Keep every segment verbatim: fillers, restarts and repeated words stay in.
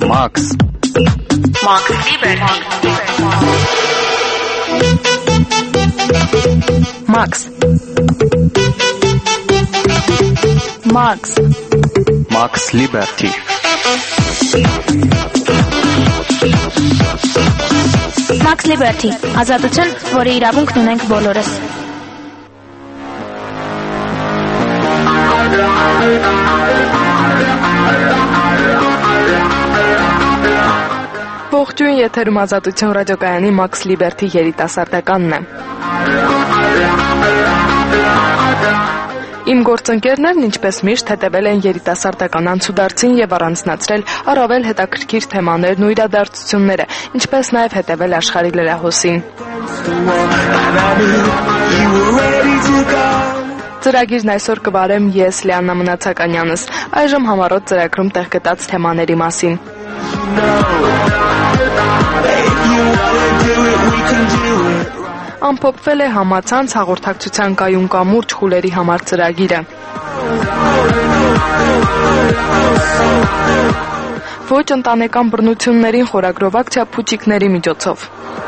Max. Max Liberty. Max. Max. Max Liberty. Max Liberty. Ազատություն, որի իրավունքն ունենք բոլորս։ Ողջույն, եթերում Ազատություն ռադիոկայանի Max Liberty երիտասարդականն է։ Իմ գործընկերներն ինչպես միշտ հետևել են երիտասարդական անցուդարձին եւ առանձնացրել առավել հետաքրքիր թեմաներն ու իրադարձությունները, ինչպես նաեւ հետևել աշխարհի լրահոսին։ Ծրագիրն այսօր կվարեմ ես, Լիաննա Մնացականյանս, այժմ համառոտ ծրագրում տեղ գտած թեմաների մասին։ Ամփոփվել է համացանց հաղորդակցության կայուն կամուրջ խուլերի համար ծրագիրը։ Ոչ ընտանեկան բռնություններին խորագրով ակցիա փուչիկների միջոցով։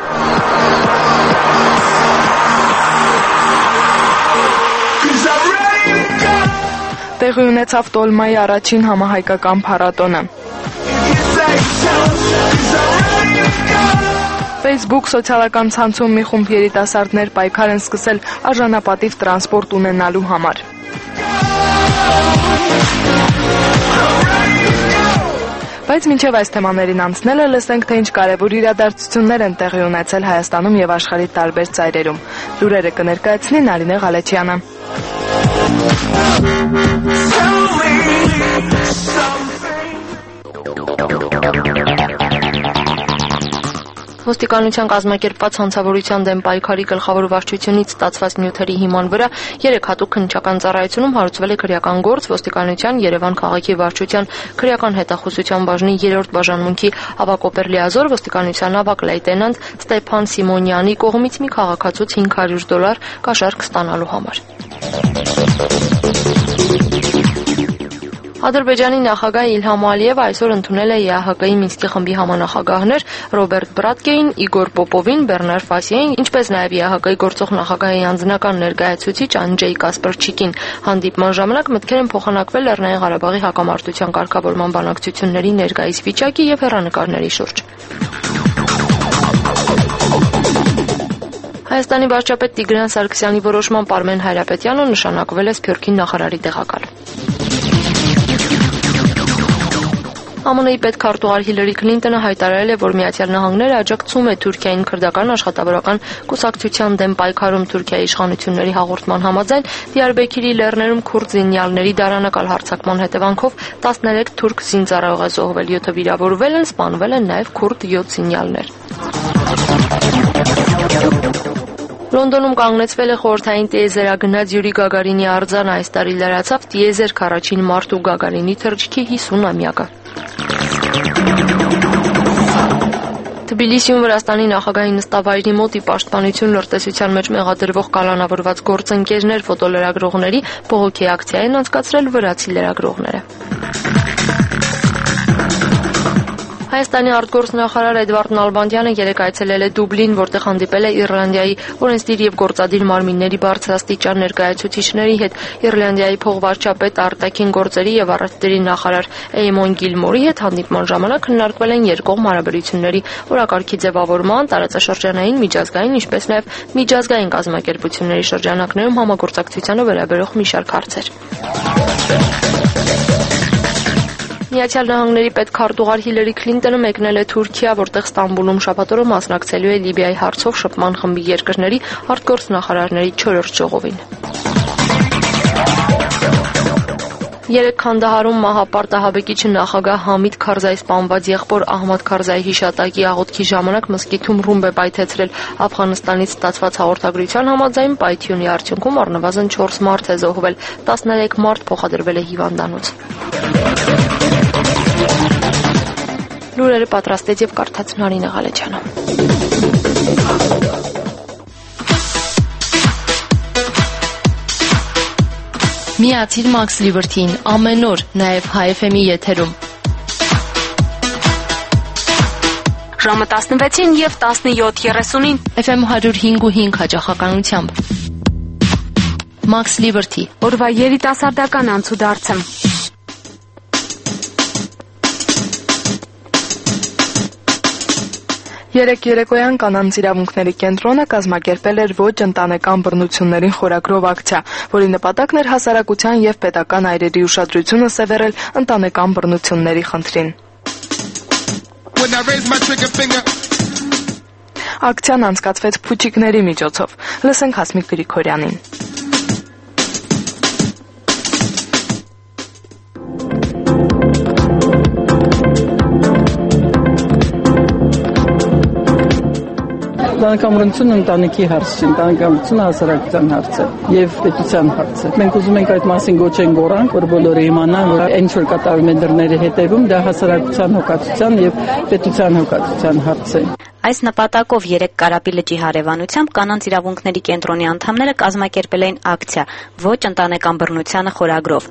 Տեղի ունեցավ Տոլմայի առաջին համահայկական փառատոնը։ Facebook սոցիալական ցանցում մի խումբ երիտասարդներ պայքար են սկսել արժանապատիվ տրանսպորտ ունենալու համար։ Բայց մինչև այս թեմաներին անցնելը լսենք, թե ինչ կարևոր իրադարձություններ են տեղի ունեցել Հայաստանում եւ աշխարհի տարբեր ծայրերում։ Լուրերը կներկայացնի Նարինե Ղալեչյանը։ Ոստիկանության կազմակերպված հանցավորության դեմ պայքարի գլխավոր վարչությունից ստացված նյութերի հիման վրա երեք հատուկ քննչական ծառայությունում հարուցվել է քրեական գործ ոստիկանության Երևան քաղաքի վարչության քրեական հետախուզության բաժնի երրորդ բաժանմունքի ավագ լիազոր ոստիկանության ավագ լեյտենանտ Ստեփան Սիմոնյանի կողմից մի քաղաքացուց հինգ հարյուր դոլար կաշառք ստանալու համար։ Ադրբեջանի նախագահ Իլհամ Ալիևը այսօր ընդունել է ԵԱՀԿ-ի Մինսկի խմբի համանախագահներ Ռոբերտ Բրատկեին, Իգոր Պոպովին, Բեռնար Ֆասիային, ինչպես նաև ԵԱՀԿ-ի գործող նախագահի անձնական ներկայացուցիչ Անջեյ Կասպրչիկին։ Հանդիպման ժամանակ մտքեր են փոխանակվել Լեռնային Ղարաբաղի հակամարտության կարգավորման բանակցությունների ներկայիս վիճակի եւ հեռանկարների շուրջ։ Հայաստանի վարչապետ Տիգրան Սարգսյանի որոշմամբ Արմեն Հայրապետյանը նշանակվել է Սփյուռքի նախարարի տեղակալ։ ԱՄՆ-ի պետքարտուղար Հիլարի Քլինտոնը հայտարարել է, որ Միացյալ Նահանգները աջակցում է Թուրքիային քրդական աշխատավորական կուսակցության դեմ պայքարում Թուրքիայի իշխանությունների հաղորդման համաձայն Դիարբեքիրի լեռներում քուրդ զինյալների դարանակալ հարձակման հետևանքով տասներեք թուրք զինծառայող է զոհվել, յոթը վիրավորվել են, սպանվել են նաև քուրդ յոթ զինյալներ։ Լոնդոնում կանգնեցվել է խորհրդային տիեզերագնաց Յուրի Գագարինի արձանը, այս տարի լրացավ տիեզերք առաջին մարդու Գագարինի թռչքի հիսուն-ամյակը։ Թբիլիսիում Վրաստանի նախագահի նստավայրի մոտ ի պաշտպանություն լրտեսության մեջ մեղադրվող կալանավորված գործընկերներ ֆոտոլրագրողների բողոքի ակցիա են անցկացրել վրացի լրագրողները։ Հայաստանի արտգործնախարար Էդվարդ Նալբանդյանը երեկ այցելել է Դուբլին, որտեղ հանդիպել է Իռլանդիայի օրենսդիր եւ գործադիր մարմինների բարձրաստիճան ներկայացուցիչների հետ, Իռլանդիայի փոխվարչապետ արտաքին գործերի եւ առևտրի նախարար Էյմոն Գիլմորի հետ հանդիպման ժամանակ քննարկվել են երկկողմ հարաբերությունների օրակարգի ձևավորման, տարածաշրջանային, միջազգային, ինչպես նաեւ միջազգային կազմակերպությունների շրջանակներում համագործակցությանը վերաբերող մի շարք հարցեր։ Միացյալ Նահանգների պետքարտուղար Հիլարի Քլինտոնը մեկնել է Թուրքիա, որտեղ Ստամբուլում շաբաթ օրը մասնակցելու է Լիբիայի հարցով շփման խմբի երկրների արտգործնախարարների չորրորդ ժողովին։ Երեկ Քանդահարում մահապարտահաբեկիչը նախագահ Համիդ Քարզայի սպանված եղբոր Ահմադ Քարզայի հիշատակի աղոթքի ժամանակ մզկիթում ռումբ է պայթեցրել։ Աֆղանստանից ստացված հաղորդագրության համաձայն պայթյունի արդյունքում առնվազն չորս մարդ է զոհվել, տասներեք մարդ փոխադրվել է հիվանդանոց։ Լուրերը պատրաստեց եւ կարդաց Նարինե Ղալեչյանը։ Միացիր Max Liberty-ին ամեն օր, նաև Հայ էֆ էմ-ի եթերում։ ժամը տասնվեցին եւ տասնյոթ երեսունին Էֆ Էմ հարյուր հինգ ու հինգ հաճախականությամբ Max Liberty օրվա երիտասարդական անցուդարձը Երեք երեկոյան կանանց իրավունքների կենտրոնը կազմակերպել էր ոչ ընտանեկան բռնություններին խորագրով ակցիա, որի նպատակն էր հասարակության եւ պետական այրերի ուշադրությունը սևեռել ընտանեկան բռնությունների խնդրին։ Ակցիան անցկացվեց փուչիկների միջոցով։ Լսենք Հասմիկ Գրիգորյանին։ Ընտանեկան բռնությունը ընտանիքի հարց չէ, ընտանեկան բռնությունը հասարակության հարց է եւ պետության հարց է։ Մենք ուզում ենք այդ մասին գոչեն գորանք, որ բոլորը իմանան, որ այն ինչ որ կատարվում է դռների հետևում, դա հասարակության հոգացության եւ պետության հոգացության հարց է։ Այս նպատակով երեք Կարապի լճի հարևանությամբ կանանց իրավունքների կենտրոնի անդամները կազմակերպել էին ակցիա ոչ ընտանեկան բռնությանը խորագրով։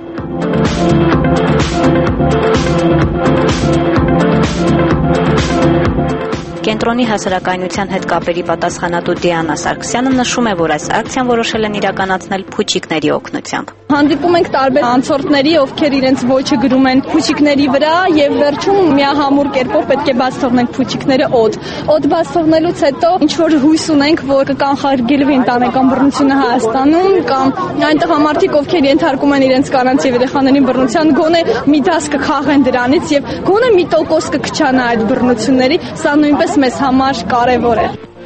Կենտրոնի հասարակայնության հետ կապերի պատասխանատու Դիանա Սարգսյանը նշում է, որ այս ակցիան որոշել են իրականացնել փուչիկների օգնությամբ։ Հանդիպում ենք տարբեր անցորդների, ովքեր իրենց ոչը գրում են փուչիկների վրա եւ վերջում միահամուռ կերպով պետք է բաց թողնենք փուչիկները օդ։ Օդ բաց թողնելուց հետո ինչ որ հույս ունենք, որ կկանխարգելվի ընտանեկան բռնությունը Հայաստանում կամ այնտեղ մարդիկ, ովքեր ենթարկում են իրենց կանանց եւ երեխաներին բռնության, գոնե մի դաս կքաղեն դրանից եւ գոնե մի տոկոս կքչանա այդ բռնությունների, սա նույնպես մեզ համար կարևոր է։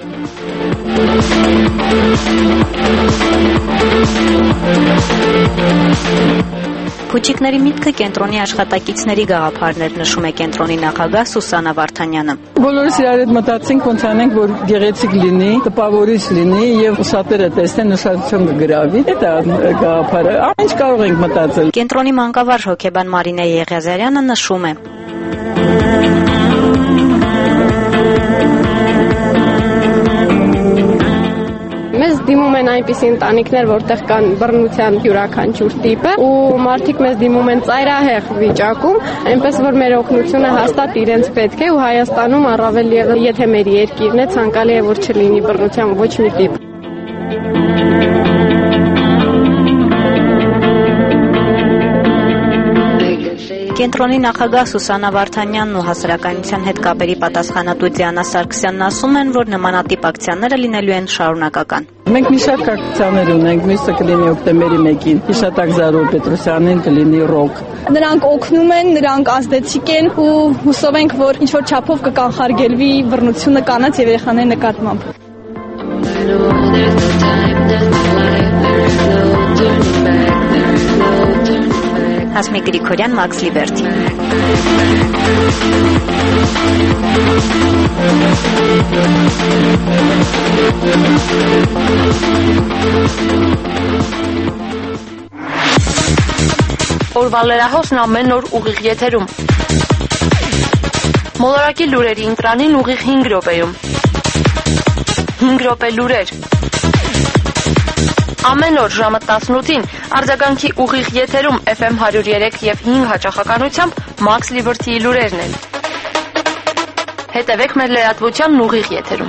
Փուչիկների միտքը կենտրոնի աշխատակիցների գաղափարներ նշում է կենտրոնի նախագահ Սուսաննա Վարդանյանը։ Բոլորս իրար հետ մտածենք, ոնց անենք, որ գեղեցիկ լինի, տպավորիչ լինի եւ շատերը տեսնեն ուշադրություն կգրավի։ Դա գաղափարը, ինչ կարող ենք մտածել։ Կենտրոնի մանկավարժ հոգեբան Մարինե Եղիազարյանը նշում է. Մեզ դիմում են այնպիսի ընտանիքներ, որտեղ կան բռնության յուրաքանչյուր տիպը, ու մարդիկ մեզ դիմում են ծայրահեղ վիճակում, այնպես որ մեր օգնությունը հաստատ իրենց պետք է, ու Հայաստանում առավել ևս եթե մեր երկիրն է, ցանկալի է որ չլինի բռնության ոչ մի տիպ։ Կենտրոնի նախագահ Սուսաննա Վարդանյանն ու հասարակայնության հետ կապերի պատասխանատու Դիանա Սարգսյանն ասում են, որ նմանատիպ ակցիաները լինելու են շարունակական։ Մենք մի շարք ակցիաներ ունենք, մյուսը կլինի օկտեմբերի մեկին, Հիշատակ Զարուհի Պետրոսյանին կլինի ռոք։ Նրանք օգնում են, նրանք ազդեցիկ են ու հուսով ենք, որ ինչ որ չափով կկանխարգելվի բռնությունը կանանց եւ երեխաների նկատմամբ։ Հասմիկ Գրիգորյան, Max Liberty։ Օրվա լրահոսն ամեն օր ուղիղ եթերում։ Մոլորակի լուրերի ընտրանին ուղիղ հինգ րոպեում։ հինգ րոպե լուրեր։ Ամեն օր ժամը տասնութին արձագանքի ուղիղ եթերում Էֆ Էմ հարյուր երեք եւ հինգ հաճախականությամբ Max Liberty-ի լուրերն են։ Հետևեք մեր լրատվությանն ուղիղ եթերում։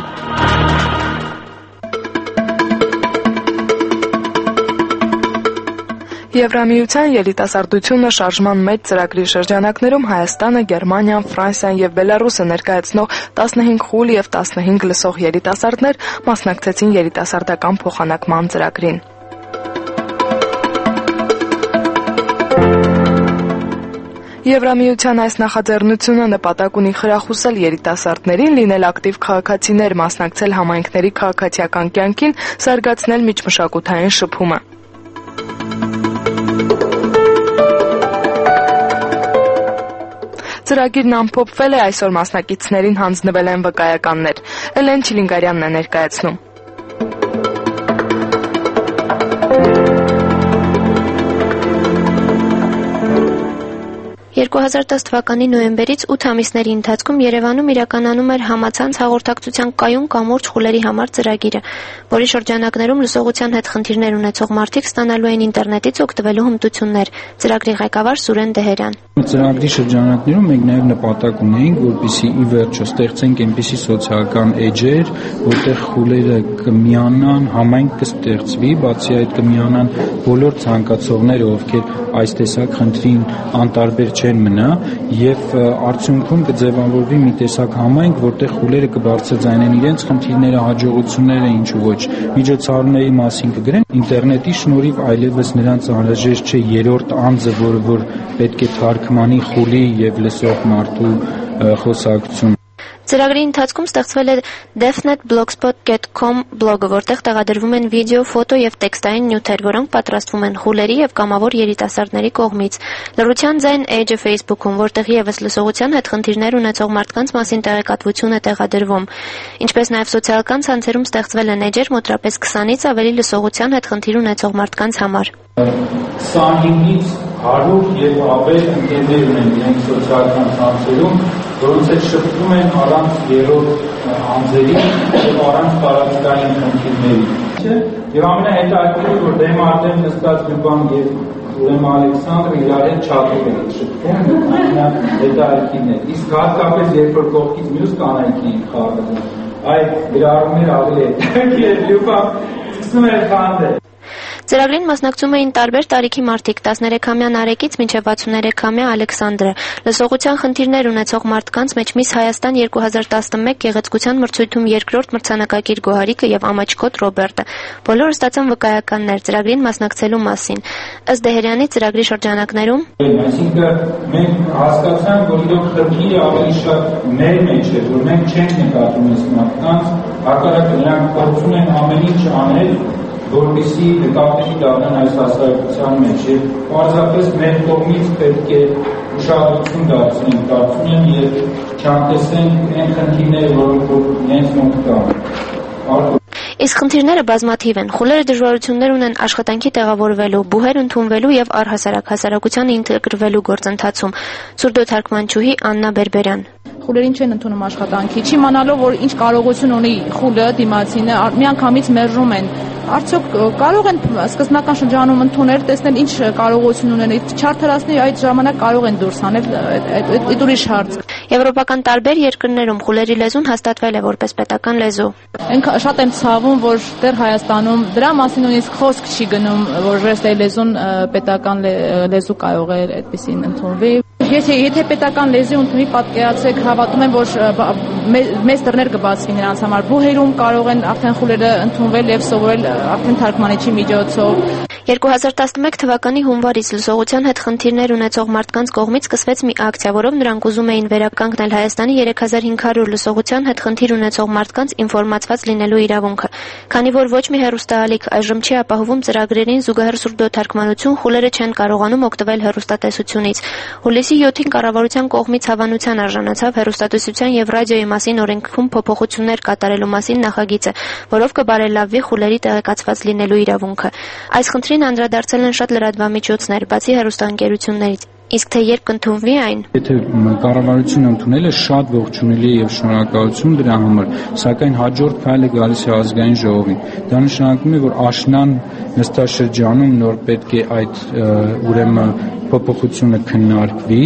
Եվրամիության երիտասարդությունը շարժման մեծ ծրագրի շրջանակներում Հայաստանը, Գերմանիան, Ֆրանսիան եւ Բելարուսը ներկայացնող տասնհինգ խուլ եւ տասնհինգ լսող երիտասարդներ մասնակցեցին երիտասարդական փոխանակման ծրագրին։ Եվրամիության այս նախաձեռնությունը նպատակ ունի խրախուսել երիտասարդներին լինել ակտիվ քաղաքացիներ, մասնակցել համայնքների քաղաքացիական կյանքին, զարգացնել միջմշակութային շփումը։ Ծրագիրն ամփոփվել է, այսօր մասնակիցներին հանձնվել են վկայականներ։ Էլեն Չիլինգարյանն է ներկայացնում։ երկու հազար տասը թվականի նոյեմբերից ութ ամիսների ընթացքում Երևանում իրականանում էր համացանց հաղորդակցության կայուն կամուրջ խուլերի համար ծրագիրը, որի շրջանակներում լսողության հետ խնդիրներ ունեցող մարդիկ ստանալու են ինտերնետից օգտվելու հմտություններ։ Ծրագրի ղեկավար Սուրեն Դեհերյան։ Ծրագրի շրջանակներում մենք նաև նպատակ ունեինք, որպեսզի ի վերջո ստեղծենք այնպիսի սոցիալական էջեր, որտեղ խուլերը կմիանան, համայնք կստեղծվի, բացի այդ կմիանան բոլոր ցանկացողները, ովքեր այս տեսակ խնդրին անտարբեր չեն մնա, եւ արդյունքում կձևավորվի մի տեսակ համայնք, որտեղ խուլերը կբարձրաձայնեն իրենց խնդիրները, հաջողությունները, ինչու ոչ, միջոցառումների մասին կգրեն, ինտերնետի շնորհիվ այլևս նրանց անհրաժեշտ չէ երրորդ անձը, որը որ պետք է թարգմանի խուլի եւ լսող մարդու խոսակցություն։ Ծրագրի ընթացքում ստեղծվել է deafnet blogspot dot com բլոգը, որտեղ տեղադրվում են վիդեո, ֆոտո եւ տեքստային նյութեր, որոնք պատրաստվում են խուլերի եւ կամավոր երիտասարդների կողմից։ Լռության ձայն էջը Facebook-ում, որտեղ եւս լսողության հետ խնդիրներ ունեցող մարդկանց մասին տեղեկատվություն է տեղադրվում։ Ինչպես նաեւ սոցիալական ցանցերում ստեղծվել են էջեր մոտրապես քսանից ավելի լսողության հետ խնդիր ունեցող մարդկանց համար։ քսանհինգից հարյուր եւ ավել ընկերներ ունեն իրենց սոցիալական ցանցերում, որոնց հետ շփվում են առանց երրորդ անձերի եւ առանց տարածքային խնդիրների։ Եվ ամենահետաքրքիրը, որ դեմ արդեն նստած Լյուբան եւ ուրեմն Ալեքսանդրը իրար հետ չաթով են շփվում, ամենահետաքրքիրն է։ Իսկ հատկապես երբ որ կողքից մյուս կանայքի խաղում, այդ գրառումները ավելի հետաքրքիր է, Լյուբան սկսում է խանդել։ Ծրագրին մասնակցում էին տարբեր տարիքի մարդիկ՝ տասներեքամյա Նարեկից մինչև վաթսուներեքամյա Ալեքսանդրը, լսողության խնդիրներ ունեցող մարդկանց մեջ Միս Հայաստան երկու հազար տասնմեկ գեղեցկության մրցույթում երկրորդ մրցանակակիր Գոհարիկը եւ Ամաչկոտ Ռոբերտը։ Բոլորը ստացան վկայականներ ծրագրին մասնակցելու մասին։ Ըստ Դեհերյանի ծրագրի շրջանակներում այսինքն մենք հասկացանք, որ իրոք խնդիրը ավելի շատ մեր մեջ է, որ մենք չենք նկատում այս մարդկանց, հակառակը նրանք փորձում են ամեն ինչ անել, որպեսզի նկատելի դառնան այս հասարակության մեջ եւ պարզապես մեր կողմից պետք է ուշադրություն դարձնենք, կարծում եմ, եւ չանտեսենք այն խնդիրները, որոնք որ իրենց մոտ կան։ Իսկ խնդիրները բազմաթիվ են։ Խուլերը դժվարություններ ունեն աշխատանքի տեղավորվելու, բուհեր ընդունվելու եւ առհասարակ հասարակության ինտեգրվելու գործընթացում։ Սուրդոթարգմանչուհի Աննա Բերբերյան։ Խուլերին չեն ընդունում աշխատանքի, չիմանալով որ ինչ կարողություն ունի խուլը դիմացինը, միանգամից մերժում են։ Արդյոք կարող են սկզբնական շրջանում ընդունել, տեսնել ինչ կարողություն ունեն, չարթարացնի այդ ժամանակ կարող են դուրս հանել, այդ ուրիշ հարց։ Եվրոպական տարբեր երկրներում խուլերի լեզուն հաստատվել է որպես պետական լեզու։ Մենք շատ եմ ցավում, որ դեռ Հայաստանում դրա մասին նույնիսկ խոսք չի գնում, որ ռեստայի լեզուն պետական լեզու կարող է այդպեսին ընդունվի։ Եթե եթե պետական լեզու ընդունի, պատկերացրեք, հավատում եմ, որ մեծ դռներ կբացվի նրանց համար։ Բուհերում կարող են արդեն խուլերը ընդունվել եւ սովորել արդեն թարգմանիչի միջոցով։ երկու հազար տասնմեկ թվականի հունվարից լսողության հետ խնդիրներ ունեցող մարդկանց կողմից սկսվեց մի ակցիա, որով նրանք ուզում էին վերականգնել Հայաստանի երեք հազար հինգ հարյուր լսողության հետ խնդիր ունեցող մարդկանց ինֆորմացված լինելու իրավունքը։ Քանի որ ոչ մի հեռուստաալիք այժմ չի ապահովում ծրագրերին զուգահեռ սուրդոթարգմանություն, խուլերը չեն կարողանում օգտվել հեռուստատեսությունից։ Հուլիսի յոթին կառավարության կողմից հավանության արժանացավ հեռուստատեսության եւ ռադիոյի մասին օրենքում փոփոխություններ կատարելու մասին նախագիծը, որով կբարելավվի խուլերի տեղեկացված լինելու իրավունքը։ Այս խնդրին անդրադարձել են շատ լրատվամիջոցներ, բացի հեռուստաընկերություններից։ Իսկ թե երբ կընդունվի այն։ Եթե կառավարությունը ընդունել է, շատ ողջունելի է եւ շնորհակալություն դրա համար, սակայն հաջորդ քայլը գալիս է ազգային ժողովին։ Դա նշանակում է, որ աշնան նստաշրջանում նոր պետք է այդ ուրեմն փոփոխությունը քննարկվի,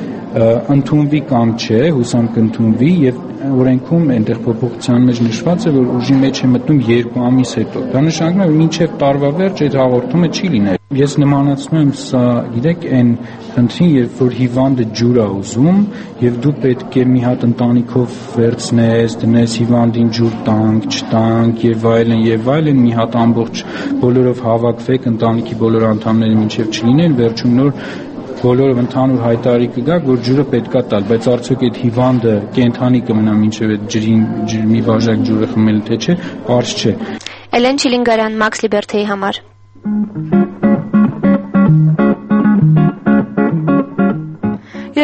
ընդունվի կամ չէ, հուսամ կընդունվի եւ օրենքում այնտեղ փոփոխության մեջ նշված է, որ ուժի մեջ է մտնում երկու ամիս հետո։ Դա նշանակում է, որ մինչև տարվա վերջ այդ հաղորդումը չի լինել։ Ես նմանացնում եմ սա, գիտեք, այն խնդրին, երբ որ հիվանդը ջուր է ուզում եւ դու պետք է մի հատ ընտանիքով վերցնես, դնես հիվանդին ջուր տանք, չտանք եւ այլն եւ այլն, մի հատ ամբողջ բոլորով հավաքվեք, ընտանիքի բոլոր անդամները մինչեւ չլինեն, վերջում նոր բոլորը ընդհանուր հայտարարի կգաք, որ ջուրը պետքա տալ, բայց արդյոք այդ հիվանդը կենթանի կմնա մինչև այդ ջրին մի բաժակ ջուրը խմել թե չէ, պարզ չէ։ Էլեն Չիլինգարյան, Max Liberty-ի համար։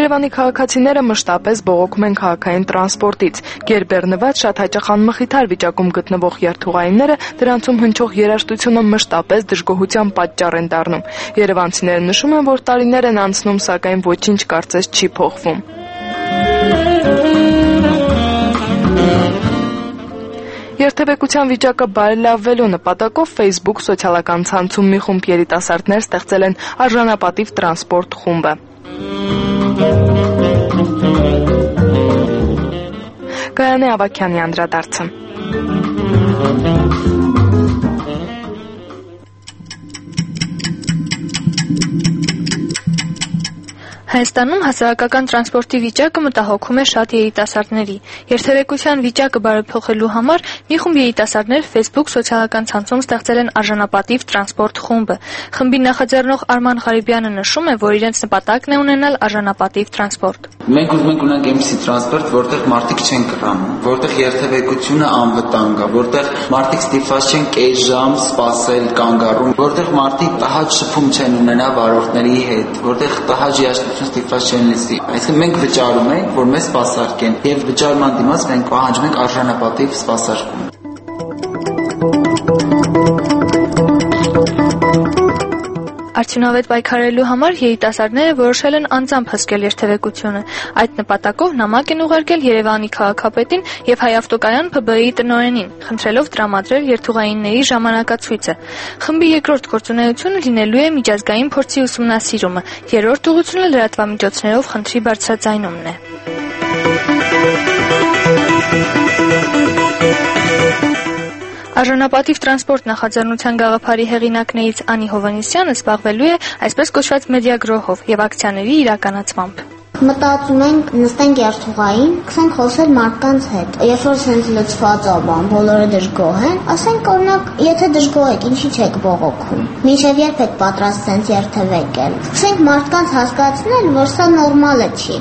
Երևանի քաղաքացիները մշտապես բողոքում են քաղաքային տրանսպորտից։ Գերբեռնված շատ հաճախ անմխիթար վիճակում գտնվող երթուղայինները դրանցում հնչող երաժշտությունը մշտապես դժգոհության պատճառ են դառնում։ Երևանցիները նշում են, որ տարիներ են անցնում, սակայն ոչինչ կարծես չի փոխվում։ Երթևեկության վիճակը բարելավելու նպատակով Facebook սոցիալական ցանցում մի խումբ երիտասարդներ ստեղծել են արժանապատիվ տրանսպորտ խումբը։ Գայանե Ավագյանի անդրադարձը։ Հայաստանում հասարակական տրանսպորտի վիճակը մտահոգում է շատ երիտասարդների։ Երթևեկության վիճակը բարեփոխելու համար մի խումբ երիտասարդներ Facebook սոցիալական ցանցում ստեղծել են արժանապատիվ տրանսպորտ խումբը։ Խմբի նախաձեռնող Արման Ղարիբյանը նշում է, որ իրենց նպատակն է ունենալ արժանապատիվ տրանսպորտ։ Մենք ուզում ենք ունենալ այնպիսի տրանսպորտ, որտեղ մարդիկ չեն կռանում, որտեղ երթևեկությունը անվտանգ է, որտեղ մարդիկ ստիպված չեն կես ժամ սպասել կանգ առում, որտեղ մարդիկ տհաճ շփում չեն ունենա վարորդների հետ, որտեղ տհաճ երաժշտություն ստիպված չեն լսի։ Այսինքն մենք վճարում ենք, որ մեզ սպասարկեն, եւ վճարման դիմաց մենք պահանջում ենք արժանապատիվ սպասարկում։ Արդյունավետ պայքարելու համար երիտասարդները որոշել են անձամբ հսկել երթևեկությունը։ Այդ նպատակով նամակ են ուղարկել Երևանի քաղաքապետին եւ Հայավտոկայան Փ B I տնօրենին, խնդրելով տրամադրել երթուղայինների ժամանակացույցը։ Խմբի երկրորդ գործունեությունը լինելու է միջազգային փորձի ուսումնասիրումը, երրորդ ուղղությունը լրատվամիջոցներով խնդրի բարձրաձայնումն է։ Արժանապատիվ տրանսպորտ նախաձեռնության գաղափարի հեղինակներից Անի Հովանեսյանը զբաղվելու է այսպես կոչված մեդիագրոհով եւ ակցիաների իրականացմամբ։ Մտածում ենք նստենք երթուղային, սկսենք խոսել մարդկանց հետ։ Երբ որ սենց լցված է բան, բոլորը դժգոհ են, ասենք օրինակ, եթե դժգոհ եք, ինչի՞ չեք բողոքում։ Մինչև երբ եք պատրաստ սենց երթևեկել։ Սկսենք մարդկանց հասկացնել, որ սա նորմալ է չի։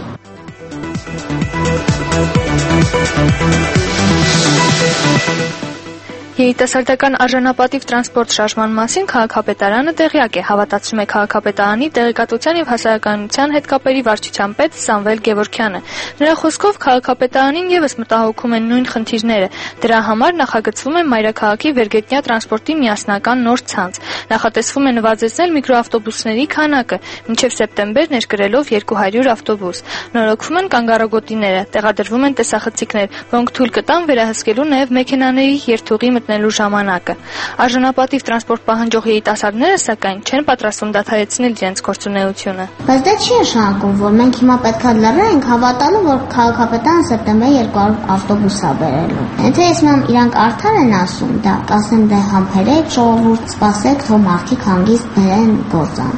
Երիտասարդական արժանապատիվ տրանսպորտ շարժման մասին քաղաքապետարանը տեղյակ է, հավատացնում է քաղաքապետարանի տեղեկատվության եւ հասարակայնության հետ կապերի վարչության պետ Սամվել Գևորգյանը։ Նրա խոսքով քաղաքապետարանին եւս մտահոգում են նույն խնդիրները։ Դրա համար նախագծվում է մայրաքաղաքի վերգետնյա տրանսպորտի միասնական նոր ցանց։ Նախատեսվում է նվազեցնել միկրոավտոբուսների քանակը, մինչև սեպտեմբեր ներկրելով երկու հարյուր ավտոբուս։ Նորոգվում են կանգառագոտիները, տեղադրվում են տեսախցիկներ, որոնք թույլ կտան վերահսկելու նաեւ մեքենաների երթուղի մտնելու ժամանակը։ Արժանապատիվ տրանսպորտ պահանջող երիտասարդները սակայն չեն պատրաստվում դադարեցնել իրենց գործունեությունը։ Բայց դա չի նշանակում, որ մենք հիմա պետք է լռենք, հավատալու, որ քաղաքապետարանը սեպտեմբեր երկու հարյուր ավտոբուս է բերելու։ Եթե ես մամ իրանք արդար են ասում, դա կասեմ դե համբերեք, ժողովուրդ սպասեք, թող մարդիկ հանգիստ բերեն գործան։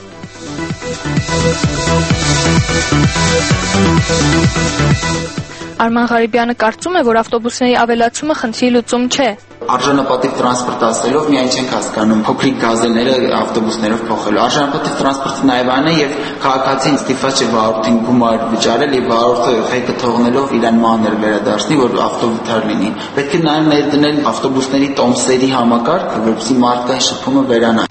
Արման Ղարիբյանը կարծում է, որ ավտոբուսների ավելացումը խնդրի լուծում չէ։ Արժանապատիվ տրանսպորտ ասելով միայն չենք հասկանում փոքրիկ գազելները ավտոբուսներով փոխելու։ Արժանապատիվ տրանսպորտը նաև այն է, եւ քաղաքացին ստիպված է վարորդին գումար վճարել եւ վարորդը ղեկը թողնելով իրան մանր վերադարձնի, որ ավտովթար լինի։ Պետք է նաև ներդնել ավտոբուսների տոմսերի համակարգը, որպեսզի մարդկային շփումը վերանա։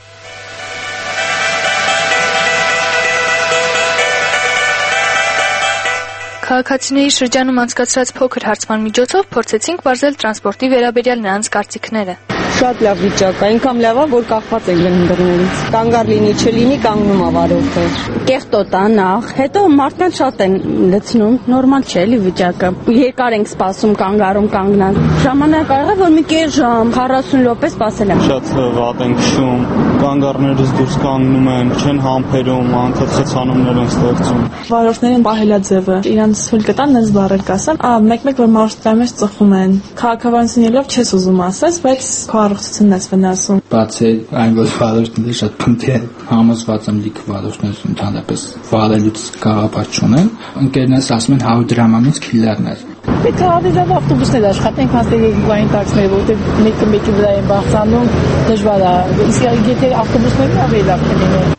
Քաղաքացիների շրջանում անցկացրած փոքր հարցման միջոցով փորձեցինք բարձել տրանսպորտի վերաբերյալ նրանց կարծիքները։ Շատ լավ վիճակ է, այնքան լավ է, որ կախված ենք դռներից։ Կանգար լինի, չլինի, կանգնում է վարորդը։ Կեղտոտ է նախ, հետո մարդկանց շատ են լցնում, նորմալ չէ էլի վիճակը։ Երկար ենք սպասում, կանգարում կանգնած։ Ժամանակ ա եղել, որ մի կես ժամ, քառասուն րոպե սպասել եմ։ Շատ վատ ենք քշում, կանգառներից դուրս կանգնում են, չեն համբերում, անդադ խցանումներ են ստեղծում։ Վարորդներին պահելաձևը, իրանց թույլ կտան նենց բառեր կասեմ, մեկ-մեկ որ մարզության մեջ ծխում են։ Քաղաքավարություն ելով չես ուզում ասես, բայց առողջությունն ես վնասում։ Բացի այն, որ վարորդները շատ փնթի են, համոզված եմ լիքը վարորդներ ընդհանրապես վարելուց գաղափար չունեն, ընկերներս ասում են հարյուր դրամից քիլերներ։ Պետք է ավելի լավ ավտոբուսներ աշխատենք, հաստատ երկու տաքսիները, որովհետև մեկը մեկի վրա են բարձրանում, դժվար է։ Իսկ եթե ավտոբուսներն ավելի լավ կլինեն։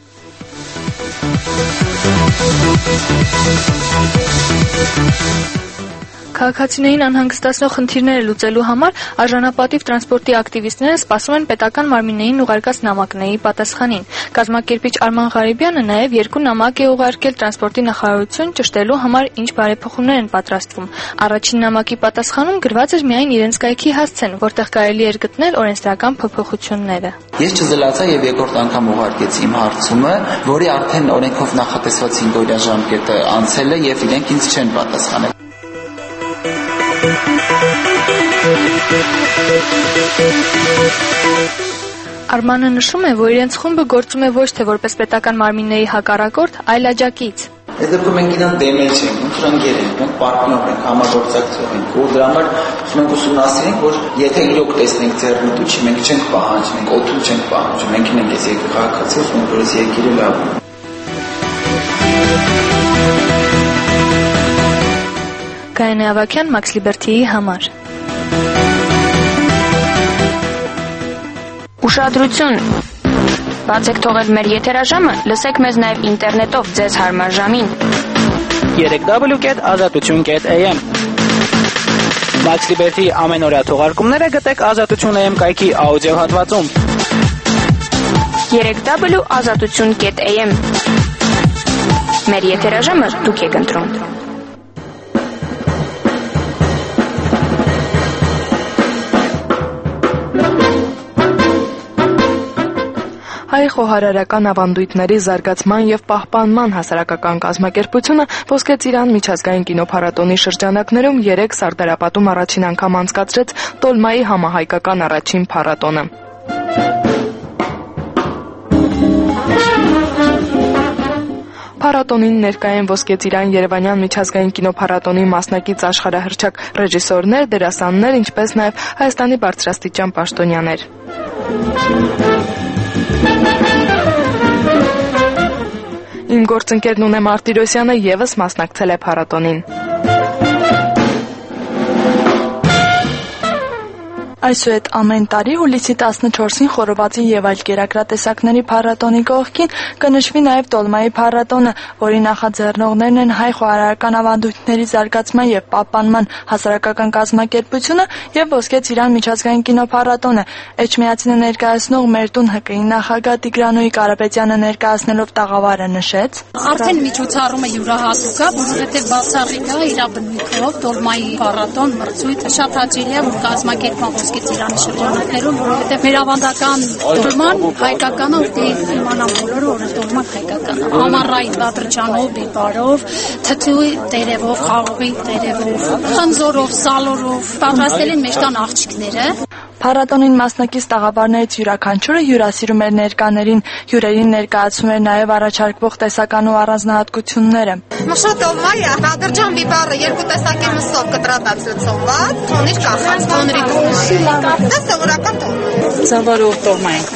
Քաղաքացիներին անհանգստացնող խնդիրները լուծելու համար արժանապատիվ տրանսպորտի ակտիվիստները սպասում են պետական մարմիններին ուղարկած նամակների պատասխանին։ Կազմակերպիչ Արման Ղարիբյանը նաև երկու նամակ է ուղարկել տրանսպորտի նախարարություն ճշտելու համար ինչ բարեփոխումներ են պատրաստվում։ Առաջին նամակի պատասխանում գրված էր միայն իրենց կայքի հասցեն, որտեղ կարելի էր գտնել օրենսդրական փոփոխությունները։ Ես չզլացա եւ երկրորդ անգամ ուղարկեցի իմ հարցումը, որի արդեն օրենքով նախատեսված հինգ օրյա ժամկետը անցել է եւ իրենք ինձ չեն պատասխանել։ Արմանը նշում է, որ իրենց խումբը գործում է ոչ թե որպես պետական մարմինների հակառակորդ, այլ աջակից։ Այս դեպքում մենք իրան դեմել չենք, մենք ֆրանգեր ենք, մենք պարտներ ենք, համագործակցող ենք, ու դրա համար մենք ուսումնասիրենք, որ եթե իրոք տեսնենք ձեռնտու չի, մենք չենք պահանջում, մենք օդում չենք պահանջում, մենք ենք այս երկրի քաղաքացիներ, մենք որ այս երկիրը լավ է։ Գայանե Ավագյան, Մաքս Լիբերթիի համար։ Ուշադրություն։ Բաց եք թողել մեր եթերաժամը, լսեք մեզ նաև ինտերնետով ձեզ հարմար ժամին։ երեք դաբլյու կետ ազատություն կետ էյ էմ Մաքս Լիբերթիի ամենօրյա թողարկումները գտեք ազատություն էյ էմ կայքի աուդիո հատվածում։ երեք դաբլյու ազատություն կետ էյ էմ Մեր եթերաժամը դուք եք ընտրում։ Հայ խոհարարական ավանդույթների զարգացման եւ պահպանման հասարակական կազմակերպությունը Ոսկե Ծիրան միջազգային կինոփառատոնի շրջանակներում երեք Սարդարապատում առաջին անգամ անցկացրեց տոլմայի համահայկական առաջին փառատոնը։ Փառատոնին ներկայ են Ոսկե Ծիրան Երևանյան միջազգային կինոփառատոնի մասնակից աշխարհահռչակ ռեժիսորներ, դերասաններ, ինչպես նաև Հայաստանի բարձրաստիճան պաշտոնյաներ։ Իմ գործընկերն Ունե Մարտիրոսյանը եւս մասնակցել է փառատոնին։ Այսուհետ ամեն տարի հուլիսի տասնչորսին Խորովածի եւ այլ կերակրատեսակների փառատոնի կողքին կնշվի նաեւ Տոլմայի փառատոնը, որի նախաձեռնողներն են Հայ խոհարարական ավանդույթների զարգացման եւ պահպանման հասարակական կազմակերպությունը եւ Ոսկե Ծիրան միջազգային կինոփառատոնը։ Էջմիածինը ներկայացնող Մերտուն Հ Կ-ի նախագահ Տիգրանոյի Կարապետյանը ներկայացնելով տաղավարը նշեց. Արդեն միջոցառումը յուրահատուկ է, որովհետեւ բացառիկ է իր բնույթով Տոլմայի փառատոն մրցույթը շատ հաճելի է, որ կազմակերպման Ոսկե Ծիրանի շրջանակներում, որովհետև մեր ավանդական տոլման հայկական է, որտեղ իմանան բոլորը, որ տոլման հայկական է։ Ամառային վատրճանով, բիբարով, թթուի տերևով, խաղողի տերևով, խնձորով, սալորով պատրաստել են մեր տան աղջիկները։ Փառատոնին մասնակից տաղավարներից յուրաքանչյուրը հյուրասիրում էր ներկաներին, հյուրերին ներկայացում էր նաև առաջարկվող տեսական ու առանձնահատկությունները։ Մշոտովմայա, վատրճան բիբարը երկու տեսակի մսով կտրատած լցոնված, թոնիր կախած, թոնրի տոլմա։ Դա սովորական տոլմա է։ Ծավալով տոլմա ենք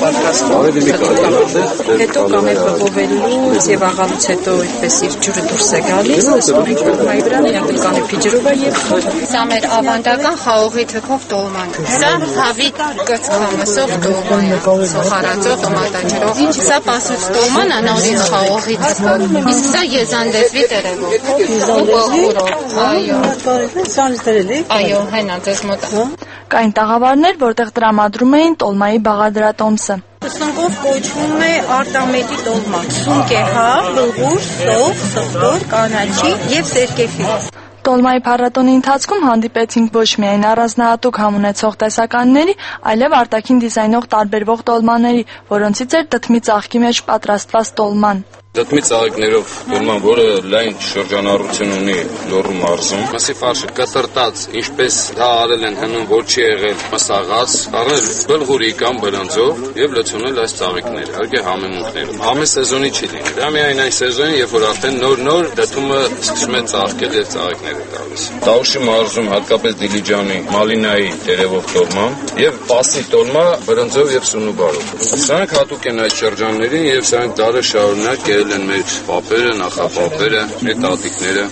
պատրաստում։ Հետո կամ է բողովելուց եւ աղալուց հետո այդպես իր ջուրը դուրս է գալիս, ասում ենք տոլմայի վրա միակ կանի փիջերով է եւ սա մեր ավանդական խաղողի թեփով տոլման։ Սա հավիտ կծկամսով տոլման է, սոխարածո տոմատաջրով։ Սա պասուց տոլման է նորին խաղողից, իսկ սա եզանդեզվի տերևով ու բոխուրով։ Այո։ Սանից դերել եք։ Այո, հենա ձեզ մոտ։ Կային տաղավարներ, որտեղ տրամադրում էին տոլմայի բաղադրատոմսը։ Սնկով կոչվում է արտամետի տոլմա։ Սունկ է հա, բլղուր, սով, սխտոր, կանաչի եւ սերկեֆի։ Տոլմայի փառատոնի ընթացքում հանդիպեցինք ոչ միայն առանձնահատուկ համ ունեցող տեսականների, այլև արտաքին դիզայնող տարբերվող տոլմաների, որոնցից էր դդմի ծաղկի մեջ պատրաստված տոլման։ Դդմի ծաղիկներով տոլման, որը լայն շրջանառություն ունի Լոռու մարզում։ Մսի ֆարշը կտրտած, ինչպես դա արել են հնում, որ չի եղել մսաղած, առել բլղուրի կամ բրնձով եւ լցոնել այս ծաղիկները, իհարկե համեմունքներով։ Ամեն սեզոնի չի լինի։ Դա միայն այն սեզոնին, երբ որ արդեն նոր-նոր դդումը սկսում է ծաղկել եւ ծաղիկներ է տալիս։ Տաուշի մարզում հատկապես Դիլիջանի, Մալինայի տերևով տոլմա եւ Պասի տոլմա բրնձով եւ սունուբարով։ Սրանք հատուկ են այս շրջաններին եւ սրանք դարը շարունակ են մեր պապերը, նախապապերը, մեր տատիկները։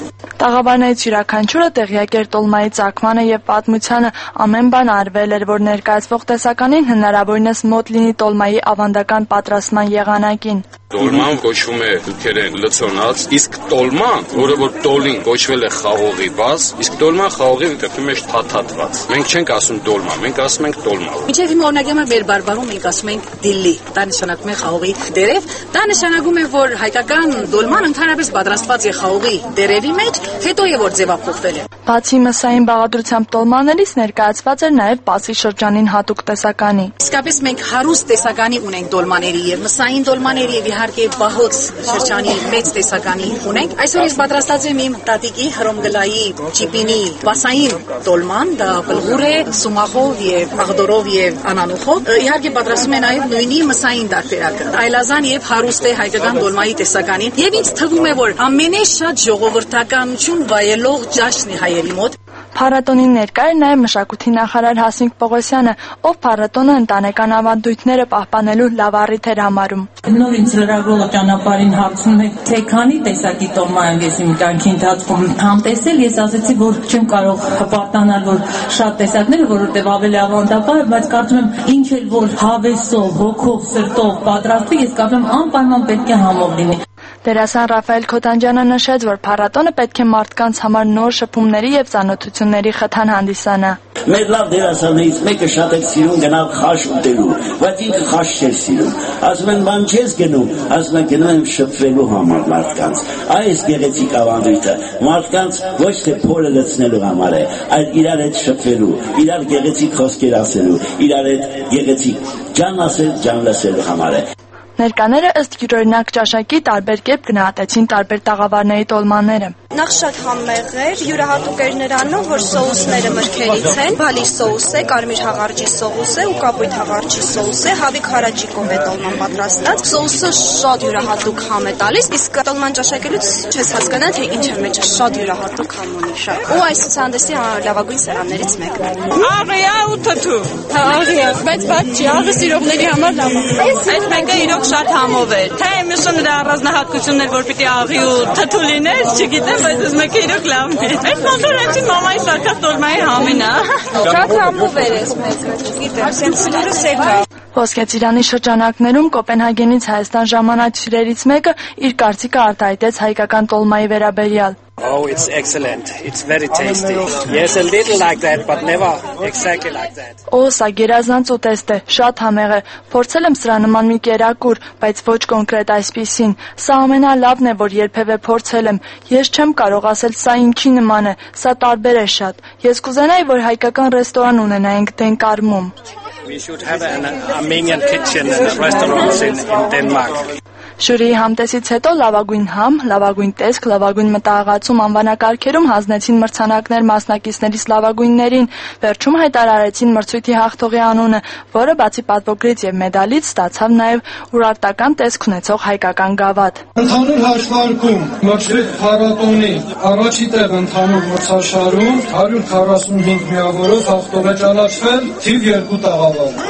Տաղավարներից յուրաքանչյուրը տեղյակ էր տոլմայի ծագմանը եւ պատմությանը, ամեն բան արվել էր, որ ներկայացվող տեսականին հնարավորինս մոտ լինի տոլմայի ավանդական պատրաստման եղանակին։ Տոլման կոչվում է թուրքերեն լցոնած, իսկ տոլման, որը որ տոլին կոչվել է խաղողի բազ, իսկ տոլման խաղողի դեպի մեջ թաթաթված։ Մենք չենք ասում տոլմա, մենք ասում ենք տոլմա։ Մինչև հիմա օրինակի մեր բարբարում մենք ասում ենք դիլլի, դա նշանակում է խաղողի դերև, դա նշանակում է, որ հայկական տոլման ընդհանրապես պատրաստված է խաղողի դերերի մեջ, հետո է որ ձևափոխվել է։ Բացի մսային բաղադրությամբ տոլմաներից ներկայացված էր նաև Պասի շրջանին հատուկ տեսականի։ Իսկապես մենք հարուստ տեսականի ունենք տոլմաների եւ մսային տոլմաների եւ իհարկե բահոց շրջանի մեծ տեսականի ունենք։ Այսօր ես պատրաստած եմ իմ տատիկի հրոմգլայի ճիպինի բասային տոլման, դա բլղուր է, սումախով եւ աղդորով եւ անանուխով։ Իհարկե պատրաստում է նաև նույնի մսային տարբերակը։ Այլազան եւ հարուստ է հայկական տոլմայի տեսականին եւ ինձ թվում է, որ ամենաշատ ժողովրդականություն վայելող ճաշն է հայերի մոտ։ Փառատոնին ներկա էր նաև մշակույթի նախարար Հասմիկ Պողոսյանը, ով փառատոնը ընտանեկան ավանդույթները պահպանելու լավ առիթ էր համարում։ Նոր ինձ լրագրողը ճանապարհին հարցնում է, թե քանի տեսակի տոլմա եմ ես իմ կյանքի ընթացքում համտեսել, ես ասացի, որ չեմ կարող հպարտանալ, որ շատ տեսակներ, որովհետև ավելի ավանդապար, բայց կարծում եմ, ինչ էլ որ հավեսով, հոգով, սրտով պատրաստվի, ես կարծում եմ անպայման պետք է համով լինի։ Դերասան Ռաֆայել Քոթանջյանը նշեց, որ փառատոնը պետք է մարդկանց համար նոր շփումների եւ ծանոթությունների խթան հանդիսանա։ Մեր լավ դերասաններից մեկը շատ էր սիրում գնալ խաշ ուտելու, բայց ինքը խաշ չէր սիրում։ Ասում են, բան չես գնում, ասում են գնում եմ շփվելու համար մարդկանց։ Այս գեղեցիկ ավանդույթը մարդկանց ոչ թե փորը լցնելու համար է, այլ իրար հետ շփվելու, իրար գեղեցիկ խոսքեր ասելու, իրար հետ գեղեցիկ ջան ասել, ջան լսելու համար է։ Ներկաները ըստ յուրօրինակ ճաշակի տարբեր կերպ գնահատեցին տարբեր տաղավարների տոլմաները։ Նախ շատ համեղ էր, յուրահատուկ էր նրանով, որ սոուսները մրգերից են, բալի սոուս է, կարմիր հաղարջի սոուս է ու կապույտ հաղարջի սոուս է, հավիկ հարաջիկով է տոլման պատրաստած։ Սոուսը շատ յուրահատուկ համ է տալիս, իսկ տոլման ճաշակելուց չես հասկանա, թե ինչ է մեջը, շատ յուրահատուկ համ ունի շատ։ Ու այս ցուցահանդեսի լավագույն սեղաններից մեկն է։ Աղիա ու թթու։ Հա, աղիա, բայց բաց չի, աղը սիրողների համար լավ է։ Այս մեկը իրոք շատ համով էր։ Թե մյուսը նրա առանձնահատկությունն էր, որ պիտի աղի ու թթու լիներ, չգիտեմ, բայց այս մեկը իրոք լավ է։ Այս մոտոր այնի մամայի սարքած տոլմայի համին է։ Շատ համով էր այս մեկը, չգիտեմ, սենց սիրը սեփ է։ Ոսկեծիրանի շրջանակներում Կոպենհագենից Հայաստան ժամանակացիներից մեկը իր կարծիքը արտահայտեց հայկական տոլմայի վերաբերյալ։ Oh, it's excellent. It's very tasty. Yes, a little like that, but never exactly like that. Օ, սա գերազանց ուտեստ է, շատ համեղ է։ Փորձել եմ սրա նման մի կերակուր, բայց ոչ կոնկրետ այսպիսին։ Սա ամենալավն է, որ երբևէ փորձել եմ։ Ես չեմ կարող ասել սա ինչի նման է, սա տարբեր է շատ։ Ես կուզենայի, որ հայկական ռեստորան ունենայինք Դենկարմում։ We should have an Armenian kitchen and restaurants in, in Denmark. Ժյուրիի համտեսից հետո լավագույն համ, լավագույն տեսք, լավագույն մտահղացում անվանակարգերում հանձնեցին մրցանակներ մասնակիցներից լավագույններին, վերջում հայտարարեցին մրցույթի հաղթողի անունը, որը բացի պատվոգրից եւ մեդալից ստացավ նաեւ ուրարտական տեսք ունեցող հայկական գավաթ։ Ընդհանուր հաշվարկում մրցույթ փառատոնի առաջի տեղ ընդհանուր մրցաշարում հարյուր քառասունհինգ միավորով հաղթող է ճանաչվել թիվ երկու տաղավար։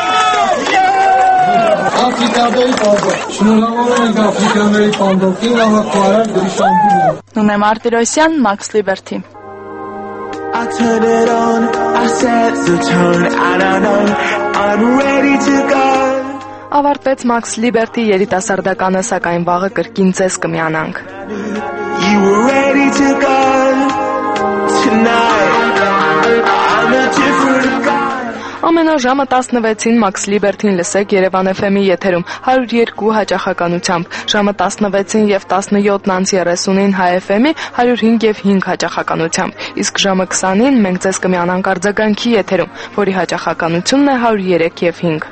Աֆրիկայի պանդոկ, շնորհավորում ենք Աֆրիկաների պանդոկին, հավաքարար Գրիշամբին։ Նունե Մարտիրոսյան, Max Liberty։ I turn it on, I set the tone, and I know I'm ready to go. Ավարտվեց Max Liberty երիտասարդականը, սակայն վաղը կրկին ձեզ կմիանանք։ You were ready to go tonight. I'm a different guy. Ամենաժամը տասնվեցին Max Liberty-ին լսեք Երևան էֆ էմ-ի եթերում հարյուր երկու հաճախականությամբ, ժամը տասնվեցին եւ տասնյոթ անց երեսունին Հայ էֆ էմ-ի հարյուր հինգ եւ հինգ հաճախականությամբ, իսկ ժամը քսանին մենք ձեզ կմիանանք արձագանքի եթերում, որի հաճախականությունն է հարյուր երեք եւ հինգ։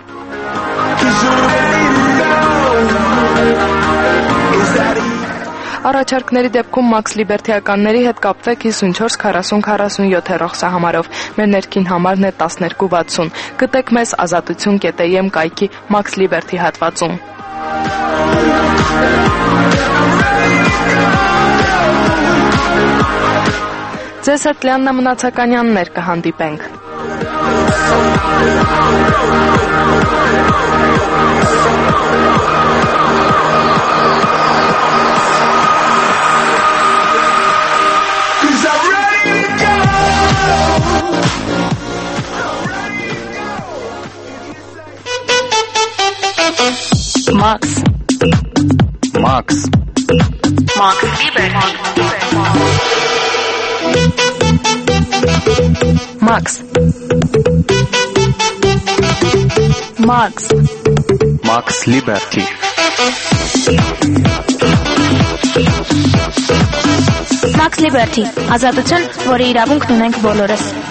Առաջարկների դեպքում Max Liberty-ականների հետ կապվեք հիսունչորս քառասուն քառասունյոթ հեռախ սահամարով։ Մեր ներքին համարն է տասներկու վաթսուն։ Գտեք մեզ ազատություն կետ է եմ կայքի Max Liberty հատվածում։ Ձեզ հետ Լիաննա Մնացականյաններ կհանդիպենք։ Max. Max. Max Liberty. Max. Max. Max Liberty. Max Liberty. Ազատություն, որի իրավունքն ունենք բոլորս։